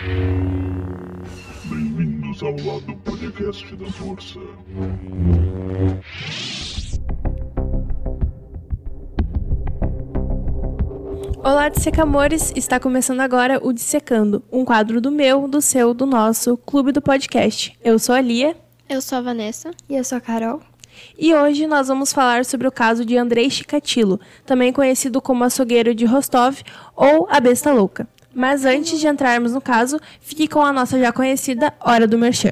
Bem-vindos ao lado podcast da Força. Olá, dissecamores! Está começando agora o Dissecando, um quadro do meu, do seu, do nosso Clube do Podcast. Eu sou a Lia. Eu sou a Vanessa. E eu sou a Carol. E hoje nós vamos falar sobre o caso de Andrei Chikatilo, também conhecido como açougueiro de Rostov ou a Besta Louca. Mas antes de entrarmos no caso, fique com a nossa já conhecida Hora do Merchan.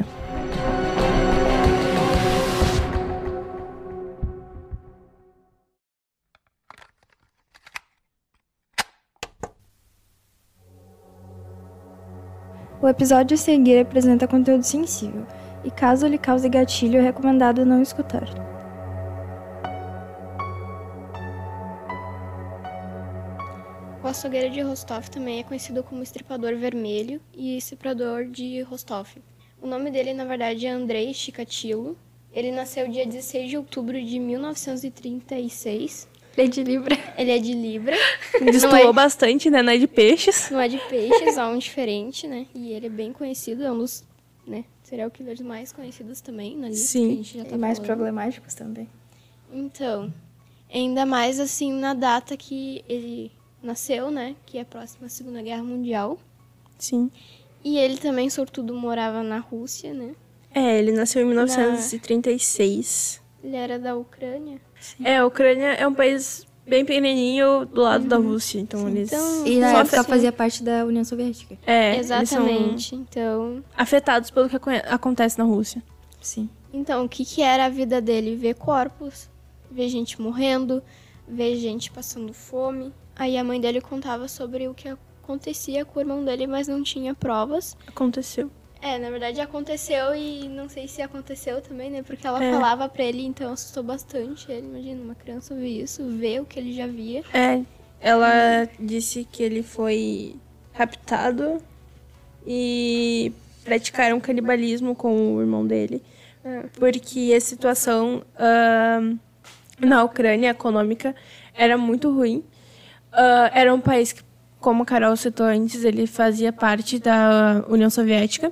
O episódio a seguir apresenta conteúdo sensível, e caso lhe cause gatilho, é recomendado não escutar. O açougueiro de Rostov também é conhecido como Estripador Vermelho e Estuprador de Rostov. O nome dele, na verdade, é Andrei Chikatilo. Ele nasceu dia 16 de outubro de 1936. Ele é de Libra. Ele é de Libra. Destoou bastante, né? Não é de peixes. Não é de peixes, é um diferente, né? E ele é bem conhecido, é um dos, serial killers mais conhecidos também na lista. Sim. Que a gente já tá E mais falando. problemáticos também. Então, ainda mais assim na data que ele nasceu, né? Que é próxima à Segunda Guerra Mundial. Sim. E ele também, sortudo, morava na Rússia, né? Ele nasceu em 1936. Ele era da Ucrânia. A Ucrânia é um país bem pequenininho do lado da Rússia, então eles... E na só época fazia parte da União Soviética. eles são Exatamente. Então, afetados pelo que acontece na Rússia. Sim. o que era a vida dele? Ver corpos, ver gente morrendo, ver gente passando fome. Aí a mãe dele contava sobre o que acontecia com o irmão dele, mas não tinha provas. Aconteceu. Na verdade aconteceu e não sei se aconteceu também, né? Porque ela falava pra ele, então assustou bastante ele. Imagina, uma criança ouvir isso, ver o que ele já via. Ela disse que ele foi raptado e praticaram canibalismo com o irmão dele. Porque a situação na Ucrânia econômica era muito ruim. Era um país que, como a Carol citou antes, ele fazia parte da União Soviética.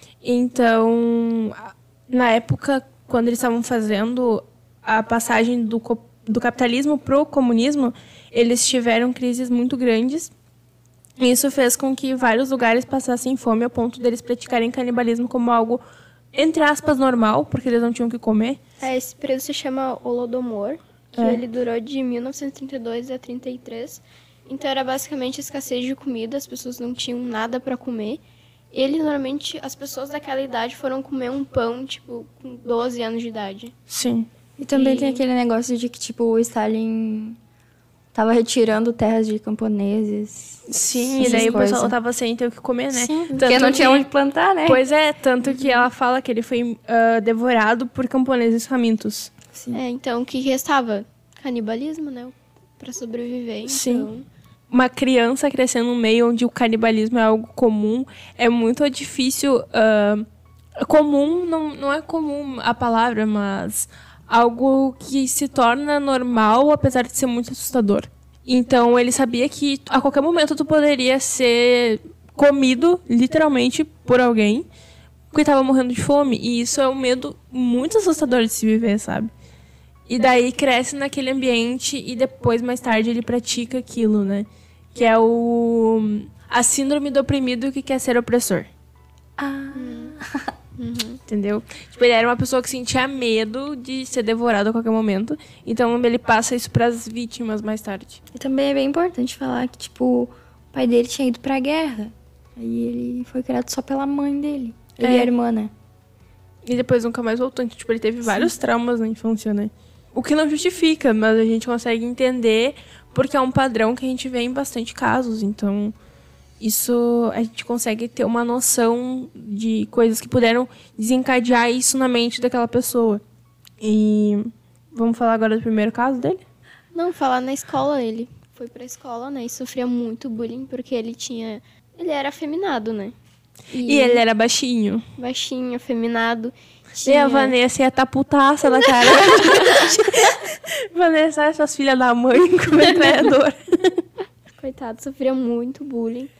Então, na época, quando eles estavam fazendo a passagem do capitalismo para o comunismo, eles tiveram crises muito grandes. E isso fez com que vários lugares passassem fome ao ponto deles praticarem canibalismo como algo, entre aspas, normal, porque eles não tinham o que comer. Esse período se chama Holodomor, que ele durou de 1932 a 33. Então era basicamente escassez de comida, as pessoas não tinham nada para comer. Normalmente, as pessoas daquela idade foram comer um pão, com 12 anos de idade. Sim. E também tem aquele negócio de que, o Stalin tava retirando terras de camponeses. Sim, e daí o pessoal tava sem ter o que comer, né? Sim, porque não tinha onde plantar, né? Pois é, tanto que ela fala que ele foi devorado por camponeses famintos. Sim. Então o que restava? Canibalismo, né? Pra sobreviver, então... Sim. Uma criança crescendo num meio onde o canibalismo é algo comum, é muito difícil... comum, não é comum a palavra, mas algo que se torna normal, apesar de ser muito assustador. Então, ele sabia que a qualquer momento tu poderia ser comido, literalmente, por alguém que estava morrendo de fome. E isso é um medo muito assustador de se viver, sabe? E daí cresce naquele ambiente e depois, mais tarde, ele pratica aquilo, né? Que é a síndrome do oprimido que quer ser opressor. Entendeu? Ele era uma pessoa que sentia medo de ser devorado a qualquer momento. Então, ele passa isso pras vítimas mais tarde. E também é bem importante falar que, o pai dele tinha ido pra guerra. Aí ele foi criado só pela mãe dele. Ele e a irmã, né? E depois nunca mais voltou. Então, ele teve vários traumas na infância, né? O que não justifica, mas a gente consegue entender porque é um padrão que a gente vê em bastante casos. Então, isso a gente consegue ter uma noção de coisas que puderam desencadear isso na mente daquela pessoa. E vamos falar agora do primeiro caso dele? Não, falar na escola, ele foi pra escola, né? E sofria muito bullying porque ele era afeminado, né? E ele era baixinho. Baixinho, afeminado. E a Vanessa ia tá putaça na cara. Vanessa, essas filhas da mãe com metralhadora. Coitado, sofria muito bullying.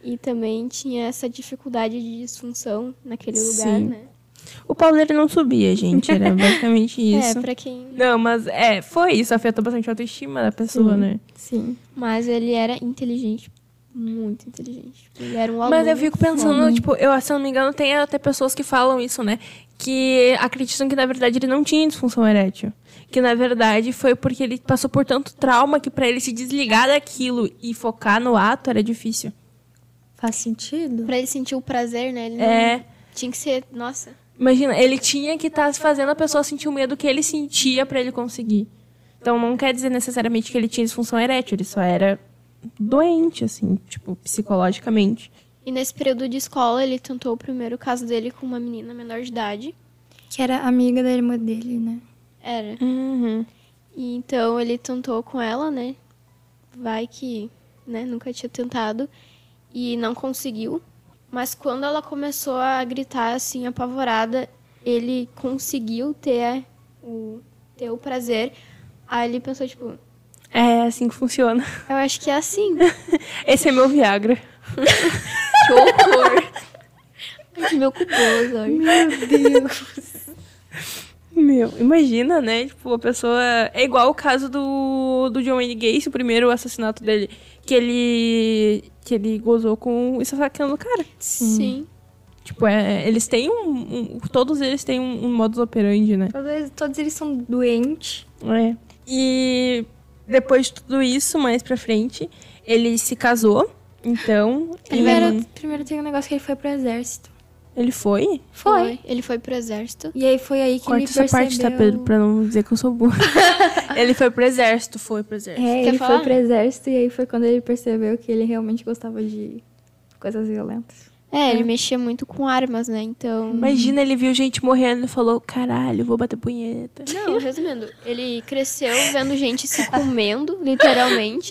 E também tinha essa dificuldade de disfunção naquele lugar, Sim. né? O pau dele não subia, gente. Era basicamente isso. Pra quem... Não, mas foi isso. Afetou bastante a autoestima da pessoa, né? Sim. Mas ele era inteligente. Muito inteligente. Ele era um aluno. Mas eu fico pensando, foda. tipo, se eu não me engano, tem até pessoas que falam isso, né? Que acreditam que, na verdade, ele não tinha disfunção erétil. Que, na verdade, foi porque ele passou por tanto trauma que pra ele se desligar daquilo e focar no ato era difícil. Faz sentido? Pra ele sentir o prazer, né? Ele não... Tinha que ser... Nossa. Imagina, ele tinha que estar fazendo a pessoa sentir o medo que ele sentia pra ele conseguir. Então, não quer dizer necessariamente que ele tinha disfunção erétil. Ele só era doente, assim, tipo, psicologicamente. E nesse período de escola, ele tentou o primeiro caso dele com uma menina menor de idade. Que era amiga da irmã dele, né? Era. Uhum. E então ele tentou com ela, né? Vai que, né, nunca tinha tentado. E não conseguiu. Mas quando ela começou a gritar, assim, apavorada, ele conseguiu ter o prazer. Aí ele pensou, tipo... É assim que funciona. Eu acho que é assim. Esse é meu Viagra. Que horror. Ai, que meu cuboso, Meu Deus. Meu, imagina, né? Tipo, a pessoa... É igual o caso do John Wayne Gacy, o primeiro assassinato dele. Que ele gozou com... Isso sacando o cara. Sim. Tipo, eles têm todos eles têm um modus operandi, né? Todos eles são doentes. É. E depois de tudo isso, mais pra frente, ele se casou. Então, Primeiro tem um negócio que ele foi pro exército. ele foi? Foi. Ele foi pro exército. E aí foi aí que Corta ele essa percebeu... parte, tá, Pedro? Pra não dizer que eu sou burra. Ele foi pro exército. É, Quer ele falar? foi pro exército e aí foi quando ele percebeu que ele realmente gostava de coisas violentas. Ele mexia muito com armas, né? Então... Imagina, ele viu gente morrendo e falou, caralho, vou bater punheta. Não, resumindo, ele cresceu vendo gente se comendo, literalmente.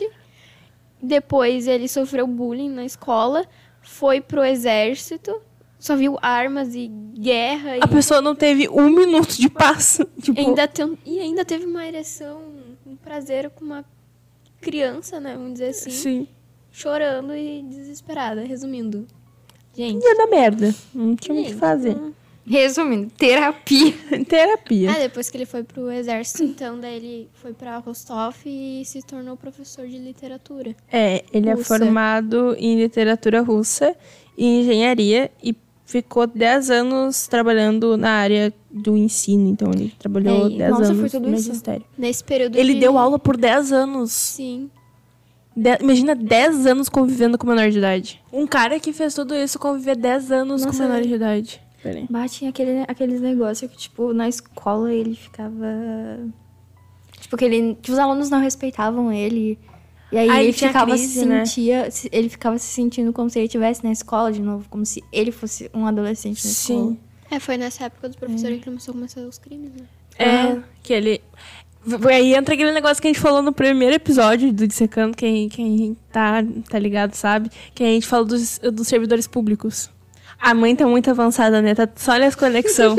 Depois ele sofreu bullying na escola, foi pro exército, só viu armas e guerra. A pessoa não teve 1 minuto de paz. Tipo, ainda teve uma ereção, um prazer com uma criança, né? Vamos dizer assim. sim. Chorando e desesperada, resumindo. Gente. Ia dar merda. Não tinha o que fazer. Resumindo, terapia. Terapia. Depois que ele foi pro exército, então, daí ele foi pra Rostov e se tornou professor de literatura. Ele é Russa. formado em literatura russa e engenharia e ficou 10 anos trabalhando na área do ensino. Então, ele trabalhou 10 nossa, anos foi tudo no isso? magistério. Nesse período Ele de... deu aula por 10 anos. Sim. Imagina 10 anos convivendo com menor de idade. Um cara que fez tudo isso conviver 10 anos com menor de idade. Peraí. Tinha aqueles negócios que, tipo, na escola ele ficava... Tipo, que os alunos não respeitavam ele. E aí ele tinha ficava crise, né? ele ficava se sentindo como se ele estivesse na escola de novo. Como se ele fosse um adolescente na escola. Sim. Foi nessa época dos professores que começou a começar os crimes, né? Que ele... Aí entra aquele negócio que a gente falou no primeiro episódio do Dissecando, quem tá ligado, sabe? Que a gente falou dos servidores públicos. A mãe tá muito avançada, né? Tá só olha as conexão.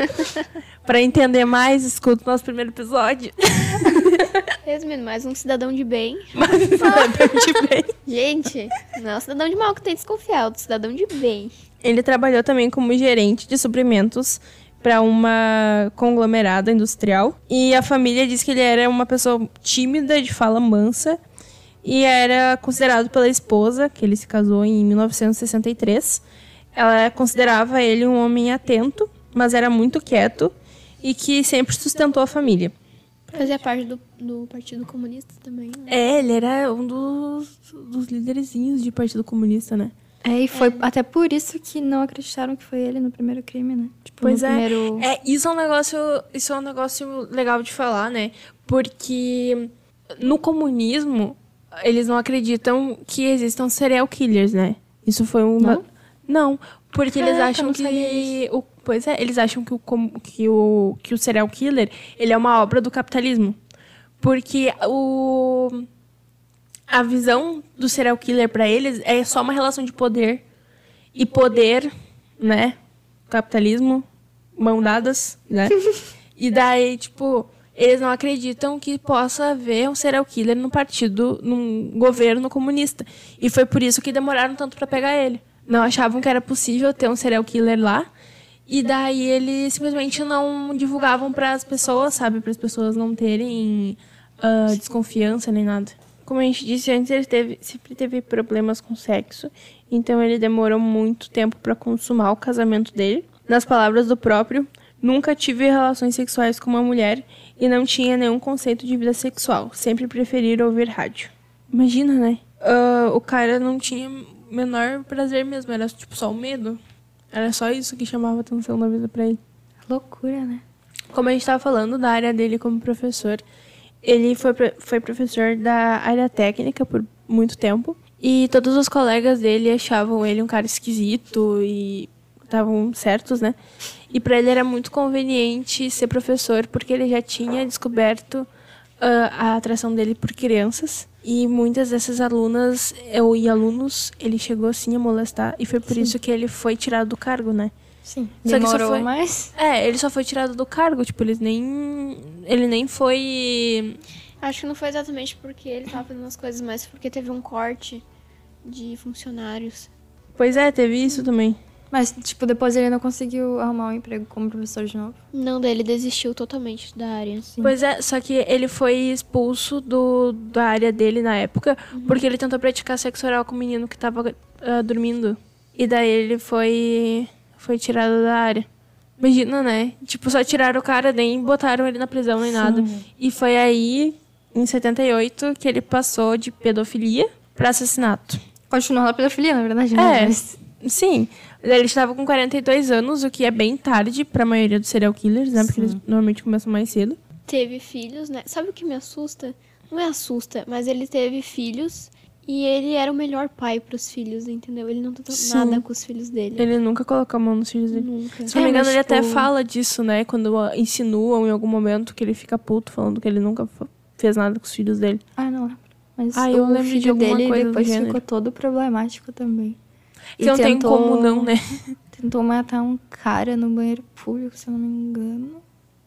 Pra entender mais, escuta o nosso primeiro episódio. Resumindo, mais um cidadão de bem. Mas de bem. Gente, não é um cidadão de mal que tem que desconfiar, é um cidadão de bem. Ele trabalhou também como gerente de suprimentos para uma conglomerada industrial. E a família diz que ele era uma pessoa tímida, de fala mansa. E era considerado pela esposa, que ele se casou em 1963. Ela considerava ele um homem atento, mas era muito quieto. E que sempre sustentou a família. Fazia parte do Partido Comunista também, né? Ele era um dos líderzinhos de Partido Comunista, né? E foi até por isso que não acreditaram que foi ele no primeiro crime, né? Tipo, Pois no primeiro... Isso é um negócio legal de falar, né? Porque no comunismo, eles não acreditam que existam serial killers, né? Isso foi uma... Não, porque eles acham que... eles acham que o serial killer, ele é uma obra do capitalismo. Porque a visão do serial killer pra eles é só uma relação de poder. E poder, né? Capitalismo, mão dadas, né? E daí, tipo, eles não acreditam que possa haver um serial killer num governo comunista. E foi por isso que demoraram tanto para pegar ele. Não achavam que era possível ter um serial killer lá. E daí eles simplesmente não divulgavam para as pessoas, sabe? Para as pessoas não terem desconfiança nem nada. Como a gente disse antes, ele sempre teve problemas com sexo. Então ele demorou muito tempo para consumar o casamento dele. Nas palavras do próprio, nunca tive relações sexuais com uma mulher e não tinha nenhum conceito de vida sexual. Sempre preferi ouvir rádio. Imagina, né? O cara não tinha menor prazer mesmo, era tipo só o medo. Era só isso que chamava atenção na vida pra ele. Loucura, né? Como a gente tava falando da área dele como professor, ele foi professor da área técnica por muito tempo. E todos os colegas dele achavam ele um cara esquisito e estavam certos, né? E pra ele era muito conveniente ser professor porque ele já tinha descoberto a atração dele por crianças. E muitas dessas alunas e alunos ele chegou assim a molestar. E foi por isso que ele foi tirado do cargo, né? Sim. Só Demorou, mas... ele só foi tirado do cargo. Tipo, ele nem foi... Acho que não foi exatamente porque ele tava fazendo as coisas, mas porque teve um corte de funcionários. Pois é, teve isso também. Mas, tipo, depois ele não conseguiu arrumar um emprego como professor de novo. Não, daí ele desistiu totalmente da área. Sim. Pois é, só que ele foi expulso da área dele na época, porque ele tentou praticar sexo oral com um menino que tava dormindo. E daí ele foi tirado da área. Imagina, né? Tipo, só tiraram o cara, nem botaram ele na prisão, nem nada. E foi aí, em 78, que ele passou de pedofilia pra assassinato. Continuou na pedofilia, na verdade, né? Mas... Sim. Ele estava com 42 anos, o que é bem tarde pra maioria dos serial killers, né? Porque eles normalmente começam mais cedo. Teve filhos, né? Sabe o que me assusta? Não é assusta, mas ele teve filhos e ele era o melhor pai pros filhos, entendeu? Ele não tentou nada com os filhos dele. Ele nunca colocou a mão nos filhos dele. Nunca. Se não me engano, ele tipo... até fala disso, né? Quando insinuam em algum momento que ele fica puto falando que ele nunca fez nada com os filhos dele. Ah, não lembro. Mas eu o lembro de filho alguma dele coisa do depois gênero. ficou todo problemático também. Que não tem como não, né? Tentou matar um cara no banheiro público, se eu não me engano.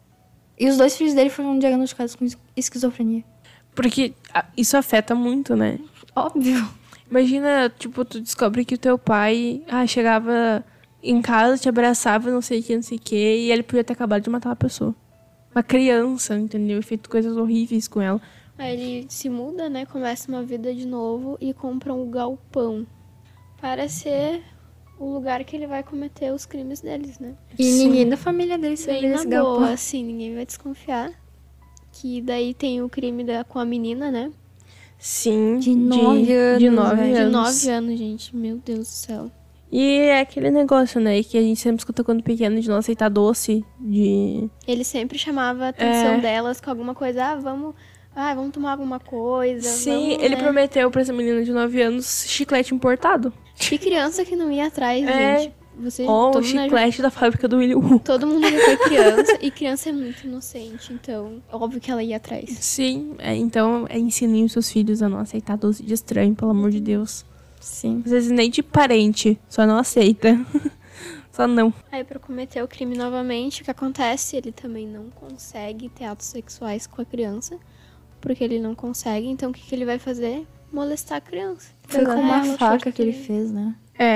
E os 2 filhos dele foram diagnosticados com esquizofrenia. Porque isso afeta muito, né? Óbvio. Imagina, tipo, tu descobre que o teu pai chegava em casa, te abraçava, não sei o que, e ele podia ter acabado de matar uma pessoa. Uma criança, entendeu? E feito coisas horríveis com ela. Aí ele se muda, né? Começa uma vida de novo e compra um galpão para ser o lugar que ele vai cometer os crimes deles, né? E ninguém da família dele Bem sabia na desse galpão. boa, assim, ninguém vai desconfiar. Que daí tem o crime com a menina, né? Sim. De 9 anos, De 9 velho. De anos. 9 anos, gente. Meu Deus do céu. E é aquele negócio, né? Que a gente sempre escuta quando pequeno de não aceitar doce, de... Ele sempre chamava a atenção delas com alguma coisa. Vamos tomar alguma coisa. Sim, vamos, ele né? prometeu pra essa menina de 9 anos chiclete importado. Que criança que não ia atrás, É. gente. Você, Ou o todo mundo chiclete da fábrica do Willy Wonka. Todo mundo já foi criança, e criança é muito inocente, então óbvio que ela ia atrás. Sim, então ensinem os seus filhos a não aceitar doce de estranho, pelo amor de Deus. Sim. Às vezes nem de parente, só não aceita. Só não. Aí pra cometer o crime novamente, o que acontece? Ele também não consegue ter atos sexuais com a criança, porque ele não consegue, então o que ele vai fazer? Molestar a criança. Foi com uma Ela, faca que ele tortura. fez, né?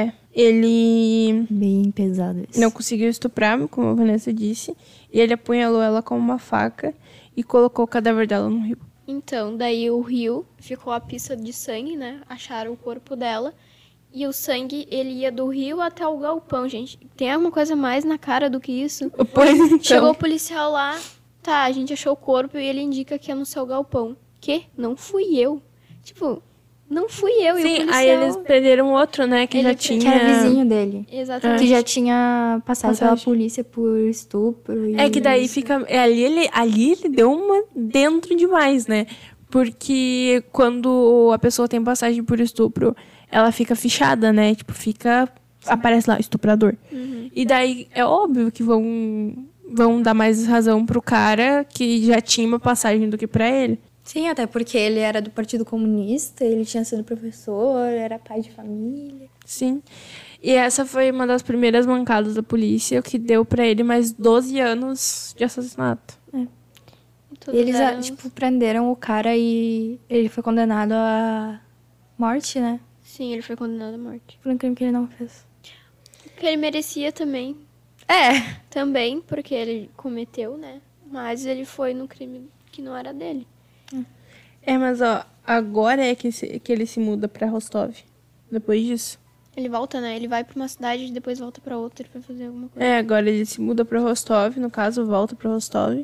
Ele Bem pesado esse. não conseguiu estuprar, como a Vanessa disse, e ele apunhalou ela com uma faca e colocou o cadáver dela no rio. Então, daí o rio ficou a pista de sangue, né? Acharam o corpo dela. E o sangue, ele ia do rio até o galpão, gente. Tem alguma coisa mais na cara do que isso? Pois então. Chegou o policial lá, tá, a gente achou o corpo e ele indica que é no seu galpão. Que? Não fui eu. Tipo, não fui eu. E o Sim, policial... aí eles prenderam outro, né, que Ele já que tinha... Que era vizinho dele. Exatamente. Que já tinha passado pela Passagem. polícia por estupro. E É que daí fica... Ali ele deu uma dentro demais, né? Porque quando a pessoa tem passagem por estupro, ela fica fichada, né? Tipo, aparece lá, estuprador. Uhum. E daí é óbvio que vão dar mais razão pro cara que já tinha uma passagem do que pra ele. Sim, até porque ele era do Partido Comunista, ele tinha sido professor, era pai de família. Sim. E essa foi uma das primeiras mancadas da polícia, o que deu pra ele mais 12 anos de assassinato. Todos Eles, eram- tipo, prenderam o cara e ele foi condenado à morte, né? Sim, ele foi condenado à morte. Por um crime que ele não fez. Que ele merecia também. É. Também, porque ele cometeu, né? Mas ele foi no crime que não era dele. Mas ó, agora é que ele se muda pra Rostov. Depois disso. Ele volta, né? Ele vai pra uma cidade e depois volta pra outra pra fazer alguma coisa. Agora ele se muda pra Rostov, no caso, volta pra Rostov.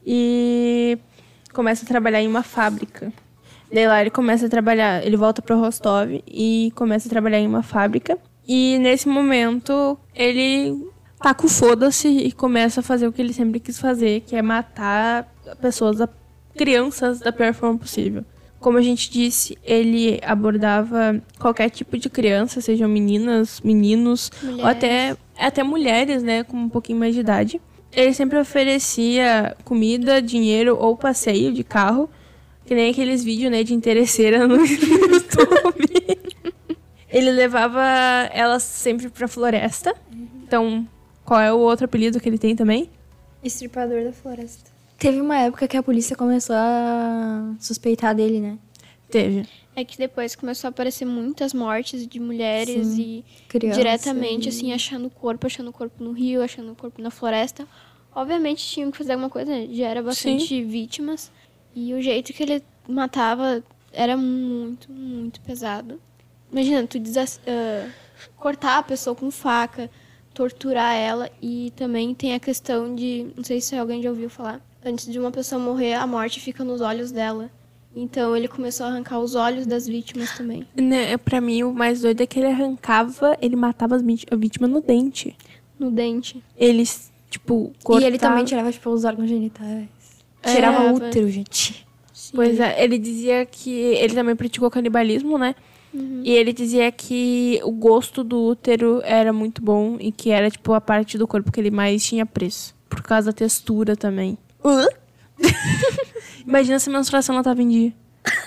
E começa a trabalhar em uma fábrica. Daí lá ele começa a trabalhar, ele volta pra Rostov e começa a trabalhar em uma fábrica. E nesse momento ele taca o foda-se e começa a fazer o que ele sempre quis fazer, que é matar pessoas, crianças da pior forma possível. Como a gente disse, ele abordava qualquer tipo de criança, sejam meninas, meninos, Mulheres. ou até mulheres, né, com um pouquinho mais de idade. Ele sempre oferecia comida, dinheiro ou passeio de carro, que nem aqueles vídeos, né, de interesseira no YouTube. Ele levava elas sempre pra floresta. Então, qual é o outro apelido que ele tem também? Estripador da floresta. Teve uma época que a polícia começou a suspeitar dele, né? Teve. É que depois começou a aparecer muitas mortes de mulheres e Criança diretamente, e- assim, achando o corpo no rio, achando o corpo na floresta. Obviamente tinham que fazer alguma coisa, né? Já era bastante vítimas. E o jeito que ele matava era muito, muito pesado. Imagina, tu cortar a pessoa com faca, torturar ela. E também tem a questão de, não sei se alguém já ouviu falar, antes de uma pessoa morrer, a morte fica nos olhos dela. Então ele começou a arrancar os olhos das vítimas também. Né, pra mim, o mais doido é que ele matava as vítimas no dente. No dente. Eles, tipo, cortava... E ele também tirava, tipo, os órgãos genitais. Tirava É, útero, gente. Sim. Pois é, ele dizia que ele também praticou canibalismo, né? E ele dizia que o gosto do útero era muito bom e que era, tipo, a parte do corpo que ele mais tinha preço. Por causa da textura também. Imagina se a menstruação não tava em dia.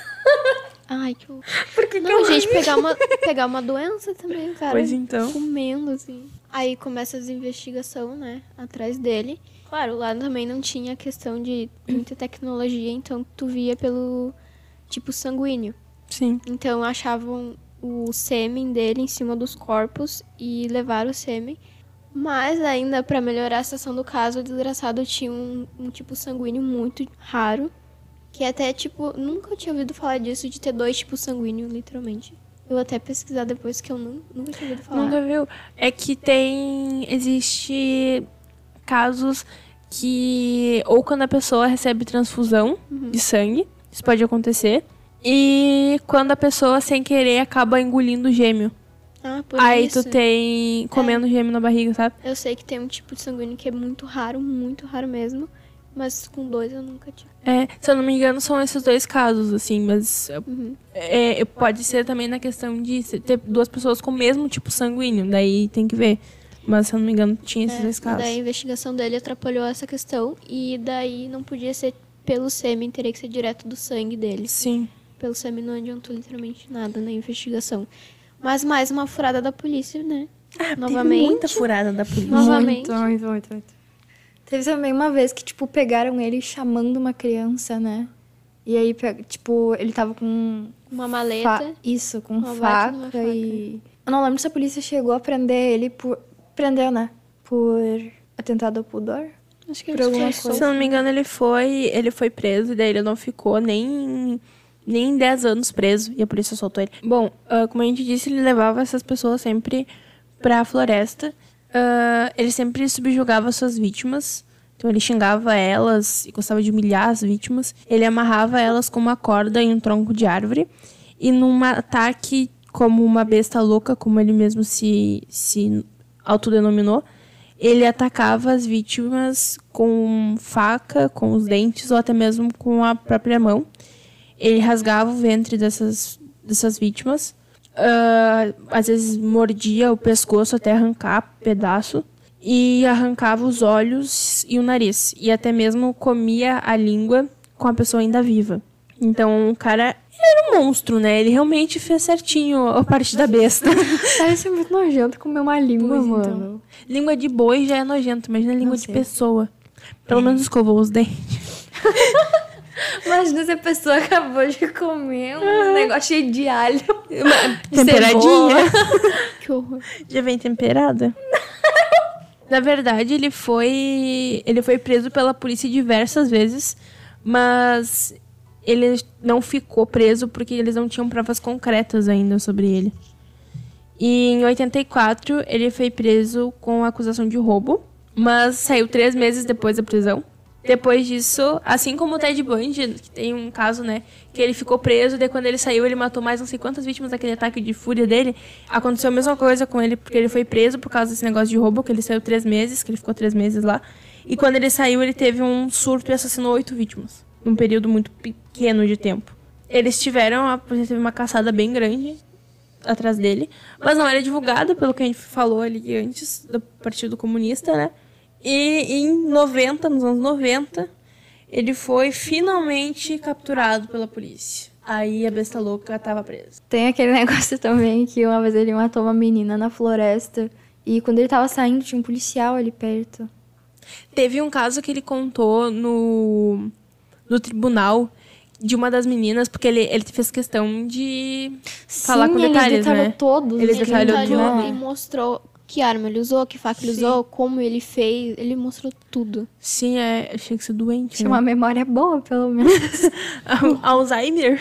Ai, que horror. Não, gente, pegar uma doença também, cara. Pois então. Comendo, assim. Aí começa as investigações, né? Atrás dele. Claro, lá também não tinha questão de muita tecnologia, então tu via pelo tipo sanguíneo. Sim. Então achavam o sêmen dele em cima dos corpos e levaram o sêmen. Mas ainda, pra melhorar a situação do caso, o desgraçado tinha um tipo sanguíneo muito raro. Que até, tipo, nunca tinha ouvido falar disso, de ter 2 tipos sanguíneos, literalmente. Eu vou até pesquisar depois, que eu nunca tinha ouvido falar. Nunca viu? É que existe casos que ou quando a pessoa recebe transfusão de sangue, isso pode acontecer, e quando a pessoa sem querer acaba engolindo gêmeo. Ah, por Aí isso. tu tem comendo gêmeo na barriga, sabe? Eu sei que tem um tipo de sanguíneo que é muito raro mesmo. Mas com 2 eu nunca tive. Se eu não me engano, são esses 2 casos, assim, mas pode ser também na questão de ter 2 pessoas com o mesmo tipo sanguíneo, daí tem que ver. Mas, se eu não me engano, tinha esses 2 casos. Daí a investigação dele atrapalhou essa questão e daí não podia ser pelo sêmen, teria que ser direto do sangue dele. Sim. Pelo sêmen não adiantou literalmente nada na investigação. Mas mais uma furada da polícia, né? Novamente. Teve muita furada da polícia. Novamente. Muito. Teve também uma vez que, tipo, pegaram ele chamando uma criança, né? E aí, tipo, ele tava com... Uma maleta. Isso, com Uma baita de uma faca faca. e... Eu não lembro se a polícia chegou a prender ele por... Prendeu, né? Por atentado ao pudor. Acho que Por ele alguma ficou Se eu não me engano, ele foi preso, e daí ele não ficou nem 10 anos preso, e a polícia soltou ele. Bom, como a gente disse, ele levava essas pessoas sempre pra floresta. Ele sempre subjugava suas vítimas. Então ele xingava elas e gostava de humilhar as vítimas. Ele amarrava elas com uma corda em um tronco de árvore. E num ataque como uma besta louca, como ele mesmo se autodenominou, ele atacava as vítimas com faca, com os dentes ou até mesmo com a própria mão. Ele rasgava o ventre dessas vítimas. Às vezes mordia o pescoço até arrancar pedaço. E arrancava os olhos e o nariz. E até mesmo comia a língua com a pessoa ainda viva. Então o cara era um monstro, né? Ele realmente fez certinho a parte da besta. Deve ser muito nojento comer uma língua, Pois mano. então. Língua de boi já é nojento, imagina língua Não de sei. pessoa. Pelo menos escovou os dentes. Imagina se a pessoa acabou de comer um negócio cheio de alho. Temperadinha. Que horror. Já vem temperada? Na verdade, ele foi preso pela polícia diversas vezes, mas ele não ficou preso porque eles não tinham provas concretas ainda sobre ele. E em 84, ele foi preso com acusação de roubo, mas saiu 3 meses depois da prisão. Depois disso, assim como o Ted Bundy, que tem um caso, né, que ele ficou preso, e daí quando ele saiu, ele matou mais não sei quantas vítimas daquele ataque de fúria dele. Aconteceu a mesma coisa com ele, porque ele foi preso por causa desse negócio de roubo, que ele saiu 3 meses, que ele ficou 3 meses lá. E quando ele saiu, ele teve um surto e assassinou 8 vítimas, num período muito pequeno de tempo. Eles tiveram, a polícia teve uma caçada bem grande atrás dele, mas não era divulgada, pelo que a gente falou ali antes, do Partido Comunista, né? E nos anos 90, ele foi finalmente capturado pela polícia. Aí a besta louca tava presa. Tem aquele negócio também que uma vez ele matou uma menina na floresta e quando ele tava saindo tinha um policial ali perto. Teve um caso que ele contou no tribunal de uma das meninas, porque ele fez questão de falar com detalhes, ele detalhou né? todos. Ele Ele detalhou detalhou tudo. e mostrou que arma ele usou, que faca ele usou, como ele fez. Ele mostrou tudo. Sim, achei que ser doente, Tinha né? uma memória boa, pelo menos. Alzheimer.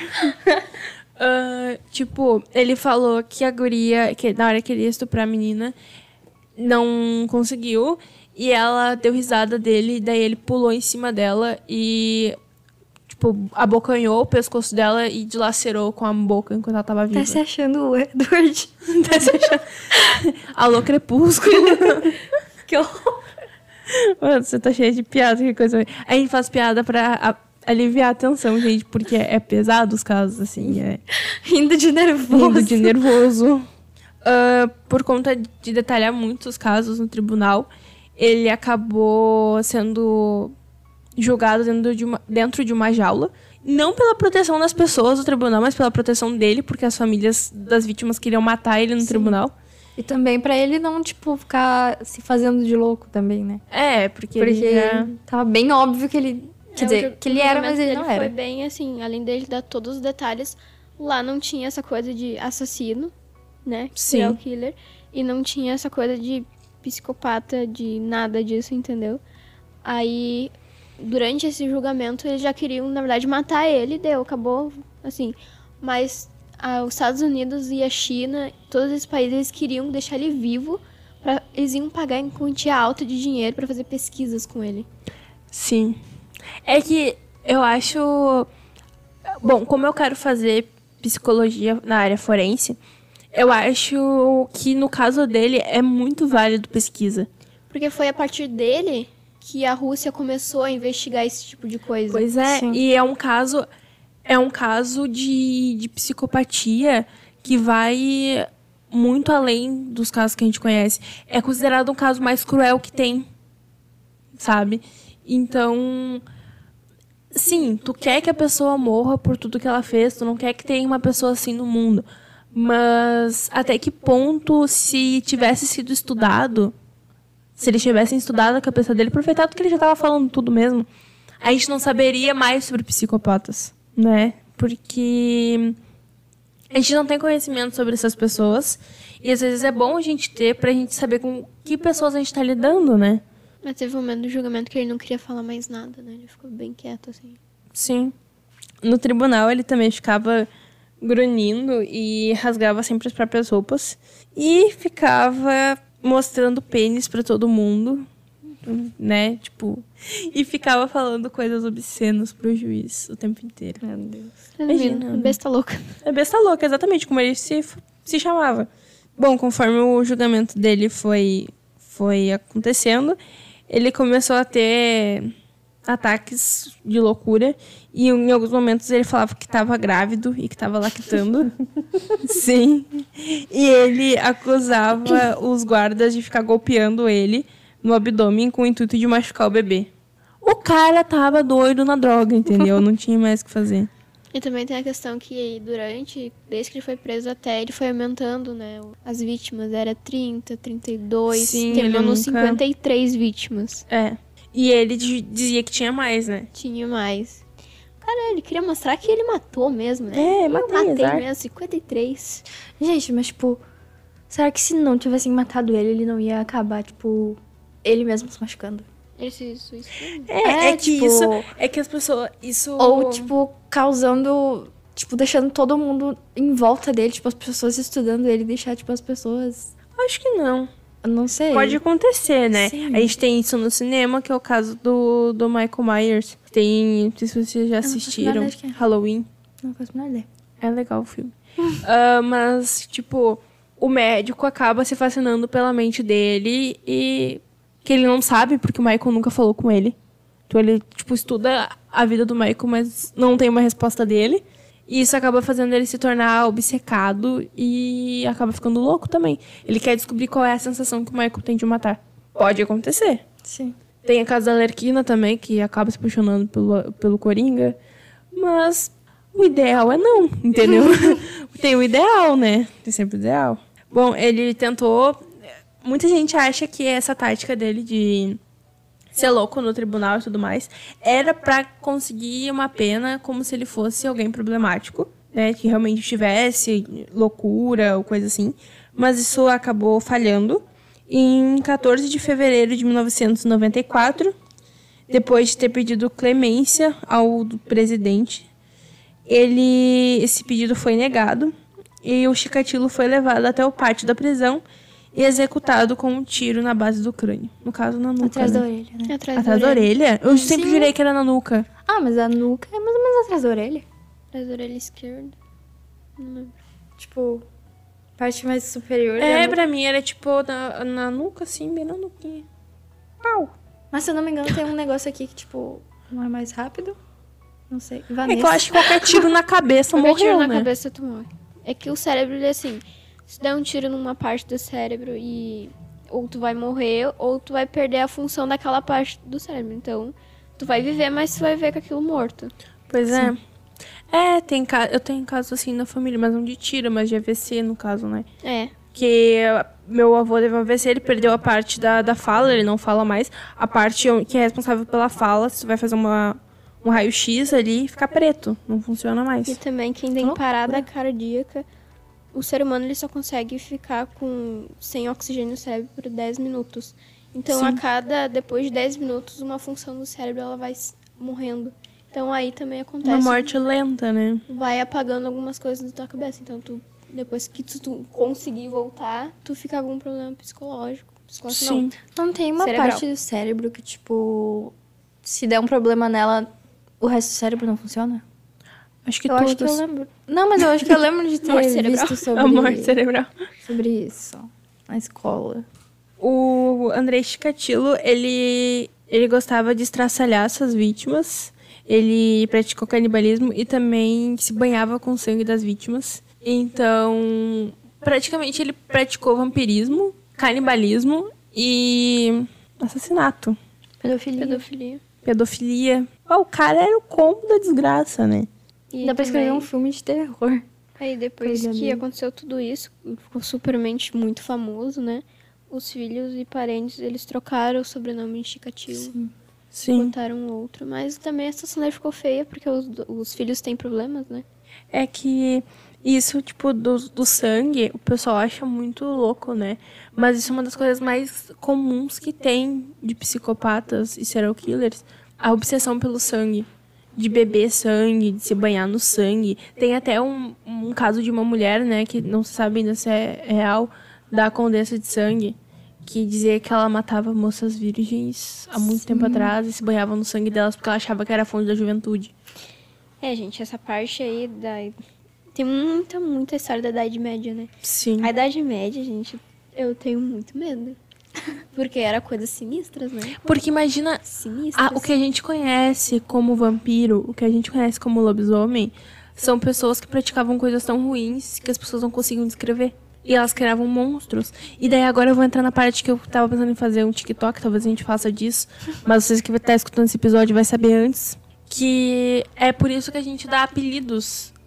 Tipo, ele falou que a guria, que na hora que ele ia estuprar a menina, não conseguiu. E ela deu risada dele, daí ele pulou em cima dela e, tipo, abocanhou o pescoço dela e dilacerou com a boca enquanto ela tava viva. Tá se achando o Edward. Tá se achando... Alô, Crepúsculo. Que horror. Mano, você tá cheia de piada, que coisa. A gente faz piada pra aliviar a tensão, gente, porque é pesado os casos, assim. Rindo de nervoso. Rindo de nervoso. Por conta de detalhar muitos casos no tribunal, ele acabou sendo julgado dentro de uma jaula. Não pela proteção das pessoas do tribunal, mas pela proteção dele, porque as famílias das vítimas queriam matar ele no tribunal. E também pra ele não, tipo, ficar se fazendo de louco também, né? Porque ele já... tava bem óbvio que ele... Quer dizer, que ele era, mas ele não era. Foi bem assim, além dele dar todos os detalhes, lá não tinha essa coisa de assassino, né? Sim. Serial killer. E não tinha essa coisa de psicopata, de nada disso, entendeu? Aí, durante esse julgamento, eles já queriam, na verdade, matar ele, acabou, assim. Mas os Estados Unidos e a China, todos esses países, eles queriam deixar ele vivo, eles iam pagar em quantia alta de dinheiro pra fazer pesquisas com ele. Sim. É que eu acho... Bom, como eu quero fazer psicologia na área forense, eu acho que no caso dele é muito válido pesquisa. Porque foi a partir dele que a Rússia começou a investigar esse tipo de coisa. Pois é, Sim. e é um caso de psicopatia que vai muito além dos casos que a gente conhece. É considerado um caso mais cruel que tem, sabe? Então, sim, tu quer que a pessoa morra por tudo que ela fez, tu não quer que tenha uma pessoa assim no mundo. Mas até que ponto, se tivesse sido estudado, se eles tivessem estudado a cabeça dele, aproveitado que ele já estava falando tudo mesmo, a gente não saberia mais sobre psicopatas, né? Porque a gente não tem conhecimento sobre essas pessoas e às vezes é bom a gente ter pra gente saber com que pessoas a gente tá lidando, né? Mas teve um momento do julgamento que ele não queria falar mais nada, né? Ele ficou bem quieto, assim. Sim. No tribunal ele também ficava grunhindo e rasgava sempre as próprias roupas e ficava mostrando pênis pra todo mundo, né? Tipo, e ficava falando coisas obscenas pro juiz o tempo inteiro. Meu Deus. Imagina. Besta louca. É besta louca, exatamente como ele se chamava. Bom, conforme o julgamento dele foi acontecendo, ele começou a ter ataques de loucura e em alguns momentos ele falava que estava grávido e que estava lactando. Sim. E ele acusava os guardas de ficar golpeando ele no abdômen com o intuito de machucar o bebê. O cara tava doido na droga, entendeu? Não tinha mais o que fazer. E também tem a questão que desde que ele foi preso até, ele foi aumentando, né? As vítimas, era 30, 32, Sim, terminou ele nos nunca... 53 vítimas. É. E ele dizia que tinha mais, né? Tinha mais. Cara, ele queria mostrar que ele matou mesmo, né? É, matei, Matei azar. mesmo, 53. Gente, mas, tipo, será que se não tivessem matado ele não ia acabar, tipo, ele mesmo se machucando? Ele se suicidou. É que tipo- isso... É que as pessoas... Isso... Ou, tipo, causando, tipo, deixando todo mundo em volta dele, tipo, as pessoas estudando ele, deixar, tipo, as pessoas... Acho que não. Eu não sei. Pode acontecer, né? Sim. A gente tem isso no cinema, que é o caso do Michael Myers. Tem... Não sei se vocês já faço assistiram. nada de que é. Halloween. Não faço a menor ideia. É legal o filme. Mas, tipo, o médico acaba se fascinando pela mente dele e que ele não sabe, porque o Michael nunca falou com ele. Então ele, tipo, estuda a vida do Michael, mas não tem uma resposta dele. E isso acaba fazendo ele se tornar obcecado e acaba ficando louco também. Ele quer descobrir qual é a sensação que o Michael tem de matar. Pode acontecer. Sim. Tem a casa da Arlequina também, que acaba se apaixonando pelo Coringa. Mas o ideal é não, entendeu? Tem o ideal, né? Tem sempre o ideal. Bom, ele tentou... Muita gente acha que essa tática dele de ser louco no tribunal e tudo mais era pra conseguir uma pena como se ele fosse alguém problemático, né? Que realmente tivesse loucura ou coisa assim. Mas isso acabou falhando. Em 14 de fevereiro de 1994, depois de ter pedido clemência ao presidente, esse pedido foi negado e o Chikatilo foi levado até o pátio da prisão e executado com um tiro na base do crânio. No caso, na nuca. Atrás né? da orelha, né? Atrás da orelha? Eu sempre jurei que era na nuca. Ah, mas a nuca é mais ou menos atrás da orelha. Atrás da orelha esquerda. Não lembro. Tipo, parte mais superior. É, pra mim era tipo na nuca, assim, bem na nuquinha. Pau! Mas se eu não me engano, tem um negócio aqui que, tipo, não é mais rápido. Não sei. É Vanessa. que eu acho que qualquer tiro na cabeça Qualquer tiro morreu, na né? cabeça, tu morre. É que o cérebro, ele é assim... Se der um tiro numa parte do cérebro e... Ou tu vai morrer, ou tu vai perder a função daquela parte do cérebro. Então, tu vai viver, mas tu vai ver com aquilo morto. Pois é. É, eu tenho casos assim na família, mas não de tiro, mas de AVC, no caso, né? É. Que meu avô teve um AVC, ele perdeu a parte da fala, ele não fala mais. A parte que é responsável pela fala, se tu vai fazer um raio-x ali, fica preto, não funciona E mais. também quem tem parada cardíaca, o ser humano ele só consegue ficar sem oxigênio no cérebro por 10 minutos. Então, depois de 10 minutos, uma função do cérebro ela vai morrendo. Então, aí também acontece. Uma morte lenta, né? Vai apagando algumas coisas da tua cabeça. Então, depois que tu conseguir voltar, tu fica com algum problema psicológico. Sim. Não tem uma Cerebral. parte do cérebro que, tipo, se der um problema nela, o resto do cérebro não funciona? Acho que Eu todos. acho que eu lembro. Não, mas eu acho que eu lembro de ter Morte cerebral. visto sobre, A morte cerebral. sobre isso na escola. O Andrei Chikatilo, ele gostava de estraçalhar suas vítimas. Ele praticou canibalismo e também se banhava com o sangue das vítimas. Então, praticamente ele praticou vampirismo, canibalismo e assassinato. Pedofilia. Pedofilia. O cara era o combo da desgraça, né? E Dá pra escrever também- um filme de terror. Aí depois Coisa que dele. aconteceu tudo isso, ficou supermente muito famoso, né? Os filhos e parentes, eles trocaram o sobrenome de Chikatilo. Sim. Botaram outro. Mas também a situação dele ficou feia, porque os filhos têm problemas, né? É que isso, tipo, do sangue, o pessoal acha muito louco, né? Mas isso é uma das coisas mais comuns que tem de psicopatas e serial killers. A obsessão pelo sangue. De beber sangue, de se banhar no sangue. Tem até um caso de uma mulher, né, que não se sabe ainda se é real, da Condessa de Sangue, que dizia que ela matava moças virgens há muito tempo atrás e se banhava no sangue delas porque ela achava que era a fonte da juventude. É, gente, essa parte aí tem muita história da Idade Média, né? Sim. A Idade Média, gente, eu tenho muito medo. Porque era coisas sinistras, né? Porque imagina Sinistras. o que a gente conhece como vampiro, o que a gente conhece como lobisomem, são pessoas que praticavam coisas tão ruins que as pessoas não conseguiam descrever. E elas criavam monstros. E daí agora eu vou entrar na parte que eu tava pensando em fazer um TikTok, talvez a gente faça disso. Mas vocês que estão escutando esse episódio vai saber antes. Que é por isso que a gente dá apelidos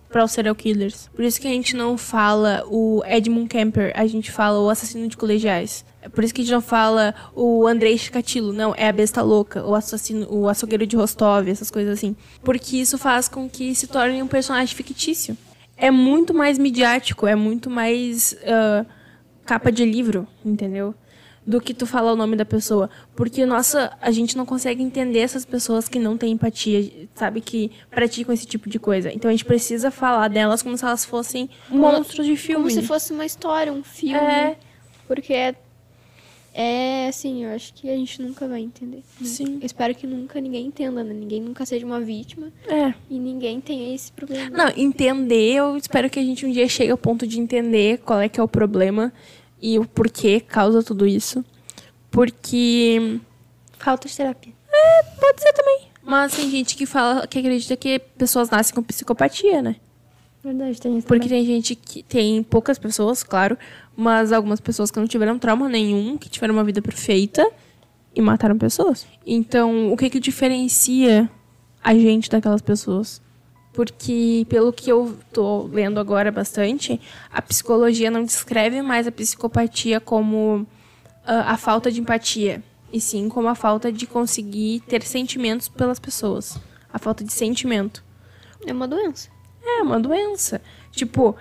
para os serial killers. Por isso que a gente não fala o Edmund Kemper, a gente fala o assassino de colegiais. É por isso que a gente não fala o Andrei Chikatilo, não, é a besta louca, o assassino, o açougueiro de Rostov, essas coisas assim. Porque isso faz com que se torne um personagem fictício. É muito mais midiático, é muito mais capa de livro, entendeu? Do que tu falar o nome da pessoa. Porque, nossa, a gente não consegue entender essas pessoas que não têm empatia, sabe? Que praticam esse tipo de coisa. Então a gente precisa falar delas como se elas fossem monstros de filme. Como se fosse uma história, um filme. Porque assim, eu acho que a gente nunca vai entender. Sim. Eu espero que nunca ninguém entenda, né? Ninguém nunca seja uma vítima. E ninguém tenha esse problema. Não, entender, eu espero que a gente um dia chegue ao ponto de entender qual é que é o problema e o porquê causa tudo isso. Porque... Falta de terapia. Pode ser também. Mas tem gente que fala, que acredita que pessoas nascem com psicopatia, né? Verdade, tem isso Porque também. tem gente que... Tem poucas pessoas, claro, mas algumas pessoas que não tiveram trauma nenhum, que tiveram uma vida perfeita e mataram pessoas. Então, o que diferencia a gente daquelas pessoas? Porque, pelo que eu tô lendo agora bastante, a psicologia não descreve mais a psicopatia como a falta de empatia, e sim como a falta de conseguir ter sentimentos pelas pessoas. A falta de sentimento. É uma doença. É uma doença. Tipo,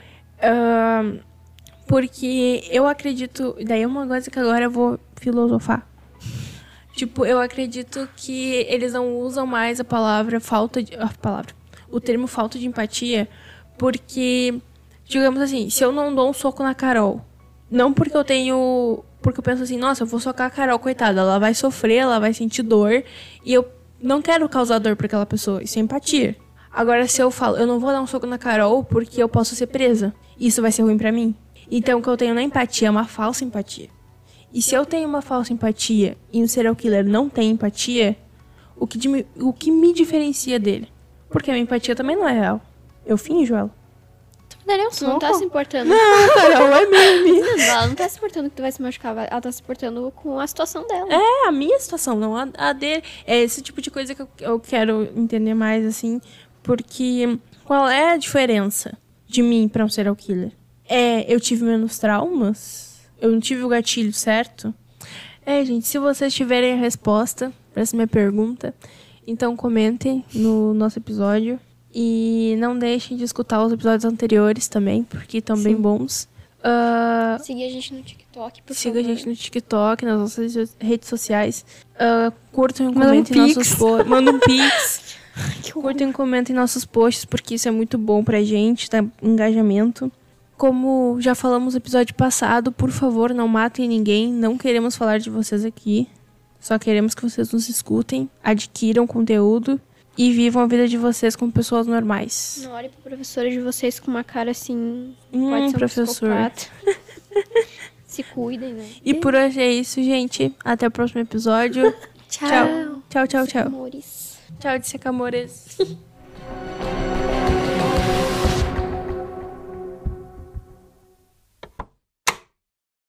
porque eu acredito... Daí é uma coisa que agora eu vou filosofar. Tipo, eu acredito que eles não usam mais a palavra o termo falta de empatia, porque, digamos assim, se eu não dou um soco na Carol, não porque eu tenho... Porque eu penso assim, nossa, eu vou socar a Carol, coitada, ela vai sofrer, ela vai sentir dor, e eu não quero causar dor pra aquela pessoa. Isso é empatia. Agora, se eu falo, eu não vou dar um soco na Carol porque eu posso ser presa, isso vai ser ruim pra mim. Então, o que eu tenho na empatia é uma falsa empatia. E se eu tenho uma falsa empatia e um serial killer não tem empatia, o que me diferencia dele? Porque a minha empatia também não é real. Eu finjo ela. Tu me daria um Tu soco? não tá se importando. Carol, é meme. Ela não tá se importando que tu vai se machucar. Ela tá se importando com a situação dela. É a minha situação, não a dele. É esse tipo de coisa que eu quero entender mais, assim. Porque qual é a diferença de mim pra um serial killer? Eu tive menos traumas? Eu não tive o gatilho certo? Gente, se vocês tiverem a resposta pra essa minha pergunta, então comentem no nosso episódio. E não deixem de escutar os episódios anteriores também, porque estão bem bons. Siga a gente no TikTok, por Siga a favor. gente no TikTok, nas nossas redes sociais. Curtam e comentem nossos posts. Manda um pix. Curtem e comentem nossos posts, porque isso é muito bom pra gente, dá engajamento. Como já falamos no episódio passado, por favor, não matem ninguém. Não queremos falar de vocês aqui. Só queremos que vocês nos escutem, adquiram conteúdo e vivam a vida de vocês como pessoas normais. Não olhe pra professora de vocês com uma cara assim... pode ser um professor. psicopata. Se cuidem, né? E por hoje é isso, gente. Até o próximo episódio. Tchau. Tchau, tchau, tchau. Amores. Tchau, de Secamores.